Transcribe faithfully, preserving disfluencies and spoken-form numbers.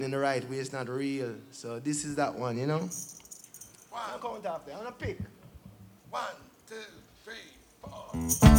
in the right way, it's not real. So this is that one, you know? One. I'll count after. I'm gonna pick. One, two, three, four.